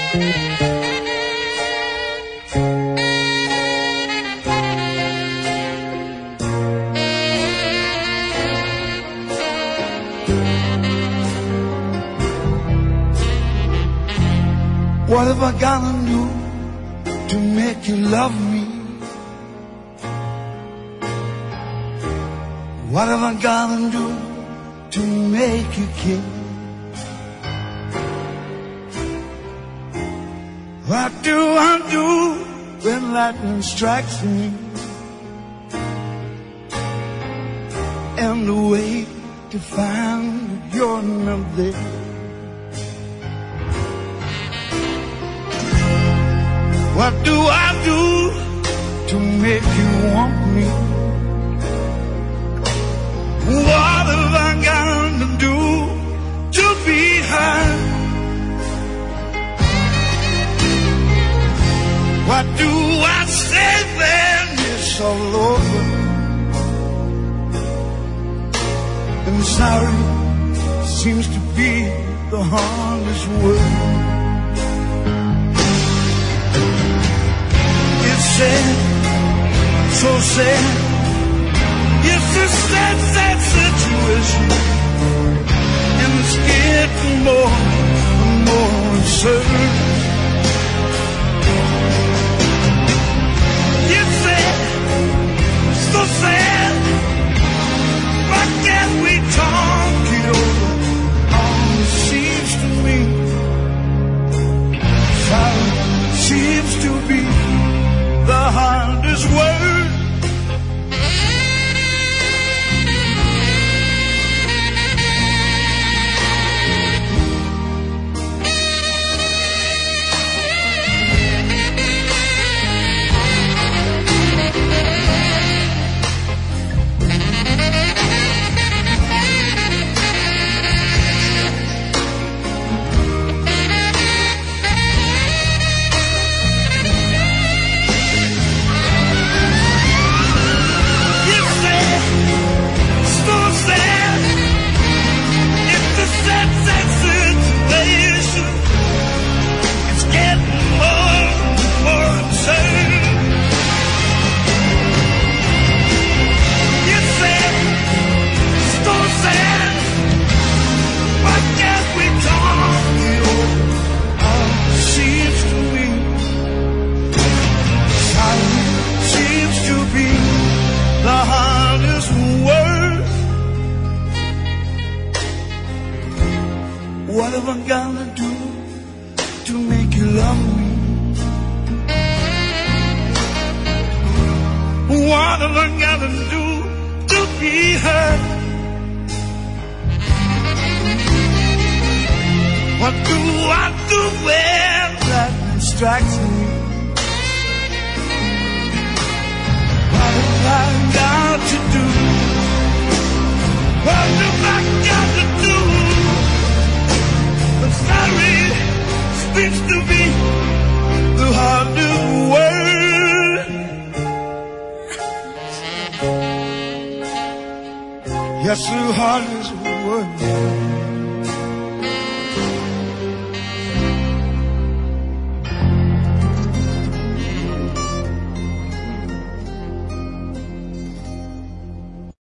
What have I gotta do to make you love me? What have I gotta do to make you care? What do I do when lightning strikes me and the way to find you're not there? What do I do to make you want me? What have I got to do to be heard? What do I say when it's all over? And sorry seems to be the hardest word. Sad, so sad. It's a sad, sad situation, and it's getting more and more absurd. It's sad, so sad. Why can't we talk it over? All it seems to me, sorry seems to be the hardest word. What have I gotta do to make you love me? What have I gotta do to be heard? What do I do when lightning strikes me? What have I got to do? What have I got to do? Sorry speaks to me the hardest word. Yes, the hardest word.